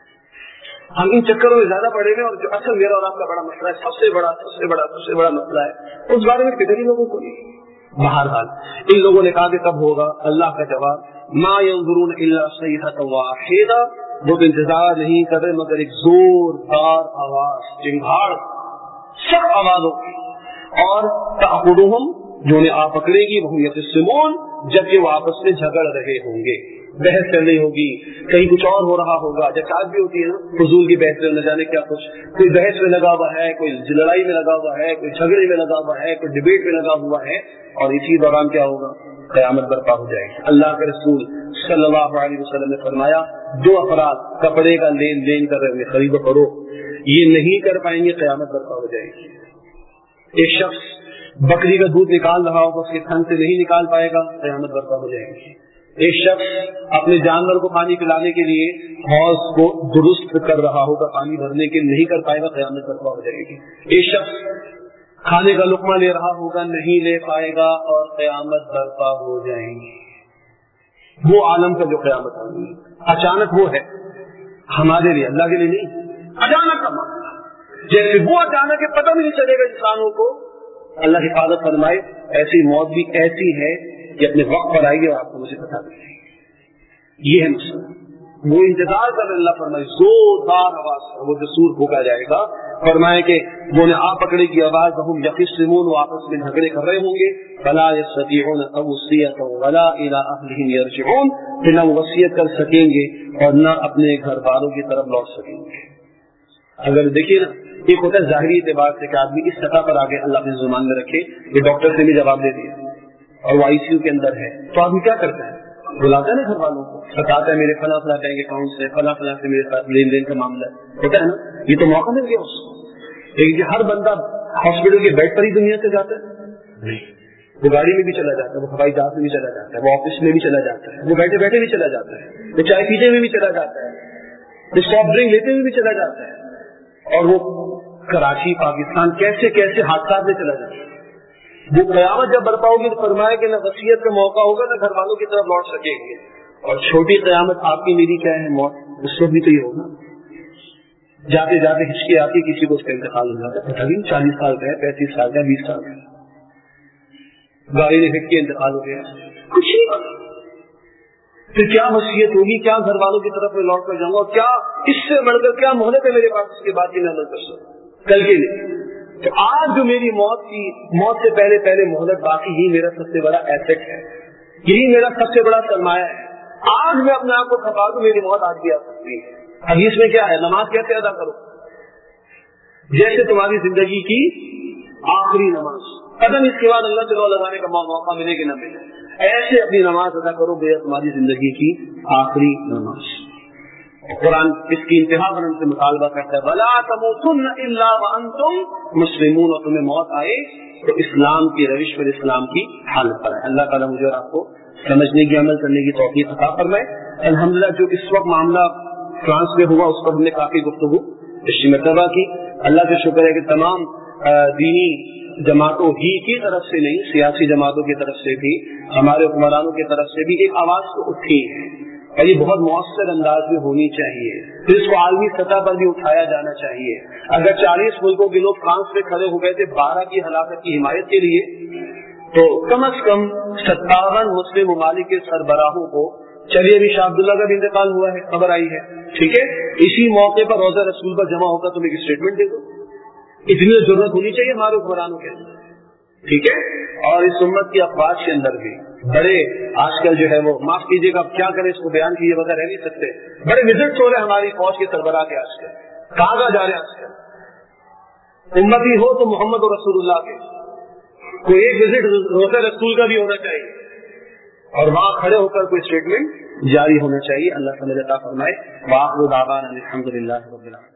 ہم ان چکروں میں زیادہ پڑے گئے, اور جو اصل میرا اور آپ کا بڑا مسئلہ ہے, سب سے بڑا سب سے بڑا سب سے بڑا مسئلہ ہے, اس بارے میں فکر ہی لوگوں کو نہیں. بہرحال ان لوگوں نے کہا کہ کب ہوگا, اللہ کا جواب ما ينظرون الا صيحة واحدة, وہ انتظار نہیں کر رہے مگر ایک زوردار آواز, چنگھاڑ سب آواز ہوگی. اور تأخذهم جو انہیں آ پکڑے گی وہ یختصمون، جبکہ وہ آپس میں جھگڑ رہے ہوں گے، بحث چل رہی ہوگی، کہیں کچھ اور ہو رہا ہوگا، جیسے آج بھی ہوتی ہے نا فضول کی بحث، نہ جانے کیا کچھ، کوئی بحث میں لگا ہوا ہے، کوئی لڑائی میں لگا ہوا ہے، کوئی جھگڑے میں لگا ہوا ہے، کوئی ڈبیٹ میں لگا ہوا ہے، اور اسی دوران کیا ہوگا؟ قیامت برپا ہو جائے گی۔ اللہ کے رسول صلی اللہ علیہ وسلم نے فرمایا دو افراد کپڑے کا لین دین کر رہے ہیں، خرید و فروخت، یہ نہیں کر پائیں گے، قیامت برپا ہو جائے گی۔ ایک شخص بکری کا دودھ نکال رہا ہوگا، اس کے تھن سے نہیں نکال پائے گا، قیامت برپا ہو جائے گی۔ ایک شخص اپنے جانور کو پانی پلانے کے لیے حوض کو درست کر رہا ہوگا، پانی بھرنے کے نہیں کر پائے گا، قیامت برپا ہو جائے گی۔ ایک شخص کھانے کا لقمہ لے رہا ہوگا، نہیں لے پائے گا، اور قیامت برپا ہو جائے گی۔ وہ عالم کا جو قیامت آئی اچانک وہ ہے ہمارے لیے، اللہ کے لیے نہیں، اچانک کا معاملہ، جیسے وہ اچانک ہے، پتہ بھی نہیں چلے گا انسانوں کو، اللہ حفاظت فرمائے۔ ایسی موت بھی ایسی ہے کہ اپنے وقت پر آئے گی اور آپ کو مجھے بتا دیں گے، یہ ہے مسئلہ۔ وہ انتظار کر رہے، اللہ فرمائے زوردار آواز سے وہ جو سور پھونکا جائے گا، فرمائے کہ وہ نے آ پکڑے کی آواز، ہم یختصمون، وہ آپس میں جھگڑے کر رہے ہوں گے، فلا یستطیعون توصیۃ ولا الی اہلہم یرجعون، پھر نہ وہ وصیت کر سکیں گے اور نہ اپنے گھر والوں کی طرف لوٹ سکیں گے۔ اگر دیکھیے نا، ایک ہوتا ہے ظاہری اعتبار سے کہ آدمی اس سطح پر آگے اللہ اپنے زبان میں رکھے، یہ ڈاکٹر سے بھی جواب دے دیا اور وہ آئی سی یو کے اندر ہے، تو آدمی کیا کرتا ہے؟ بلاتا ہے نا گھر والوں کو، بتاتا ہے میرے فلاں فلاں بینک اکاؤنٹ سے، فلاں فلاں سے میرے ساتھ لین دین کا معاملہ ہوتا ہے نا، یہ تو موقع مل گیا اس کو۔ لیکن ہر بندہ ہاسپٹل کے بیڈ پر ہی دنیا سے جاتا ہے نہیں، وہ گاڑی میں بھی چلا جاتا ہے، وہ ہوائی جہاز میں بھی چلا جاتا ہے، وہ آفس میں بھی چلا جاتا ہے، وہ بیٹھے بیٹھے بھی چلا جاتا ہے، وہ چائے پیتے ہوئے بھی چلا جاتا ہے، وہ سافٹ ڈرنک لیتے ہوئے بھی چلا جاتا ہے، اور وہ کراچی پاکستان کیسے کیسے حادثات میں چلا جاتا ہے۔ وہ قیامت جب برپا ہوگی تو فرمایا کہ نہ وصیت کا موقع ہوگا، نہ گھر والوں کی طرف لوٹ سکیں گے، اور چھوٹی قیامت آپ کی میری کیا ہے؟ موت۔ اس وقت بھی تو یہ ہوگا، جاتے جاتے ہچکی آتی، کسی کو اس کا انتقال ہو جاتا ہے، پتہ نہیں چالیس سال کا ہے، پینتیس سال کا ہے، بیس سال کا ہے، گاڑی نے ہٹ کے انتقال ہو گیا، کچھ نہیں پتا۔ پھر کیا وصیت ہوگی، کیا گھر والوں کی طرف میں لوٹ کر جاؤں گا، اور کیا اس سے بڑھ کر کیا مہلت ہے میرے پاس اس کے بعد کی میں عمل کر سکوں کل کے لیے۔ تو آج جو میری موت کی موت سے پہلے پہلے مہلت باقی، ہی میرا سب سے بڑا ایسٹ ہے، یہی میرا سب سے بڑا سرمایہ ہے۔ آج میں اپنے آپ کو کھپا دوں، میری موت آج بھی آ سکتی ہے۔ حدیث میں کیا ہے؟ نماز کیسے ادا کرو؟ جیسے تمہاری زندگی کی آخری نماز، قدم اس کے بعد اللہ سے لگانے کا موقع ملے کہ نہ ملے، ایسے اپنی نماز ادا کرو گے تمہاری زندگی کی آخری نماز۔ قرآن اس کی انتہا بنن سے مطالبہ کرتا ہے، وَلَا تَمُوتُنَّ إِلَّا وَأَنْتُمْ مُسْلِمُونَ، اور تمہیں موت آئے تو اسلام کی روش پر، اسلام کی حالت پر ہے۔ اللہ تعالیٰ مجھے اور آپ کو سمجھنے کی، عمل کرنے کی توفیق عطا فرمائے۔ الحمدللہ جو اس وقت معاملہ فرانس میں ہوا، اس پر ہم نے کافی گفتگو اس مرتبہ کی۔ اللہ کا شکر ہے کہ تمام دینی جماعتوں ہی کی طرف سے نہیں، سیاسی جماعتوں کی طرف سے بھی، ہمارے حکمرانوں کی طرف سے بھی ایک آواز تو اٹھی ہے، اور یہ بہت مؤثر انداز میں ہونی چاہیے، پھر اس کو عالمی سطح پر بھی اٹھایا جانا چاہیے۔ اگر چالیس ملکوں کے لوگ فرانس میں کھڑے ہو گئے تھے بارہ کی ہلاکت کی حمایت کے لیے، تو کم از کم ستاون مسلم ممالک کے سربراہوں کو، چلیے ابھی شاہ عبداللہ کا بھی انتقال ہوا ہے، خبر آئی ہے، ٹھیک ہے، اسی موقع پر روزہ رسول پر جمع ہوگا، تم ایک اسٹیٹمنٹ دے دو، اتنی ضرورت ہونی چاہیے ہمارے حکمرانوں کے اندر، ٹھیک ہے۔ اور اس امت کی افواج کے اندر بھی بڑے آج کل جو ہے وہ، معاف کیجیے گا کیا کریں، اس کو بیان کیے بغیر رہ نہیں سکتے، بڑے وزٹس ہو رہے ہیں ہماری فوج کے سربراہ کے، آج کل کہاں کہاں جا رہے ہیں آج کل، امتی ہو تو محمد رسول اللہ کے، کوئی ایک وزٹ روزہ رسول کا بھی ہونا چاہیے، اور وہاں کھڑے ہو کر کوئی اسٹیٹمنٹ جاری ہونا چاہیے۔ اللہ سمجھ عطا فرمائے۔ وآخر دعوانا الحمدللہ رب العالمین۔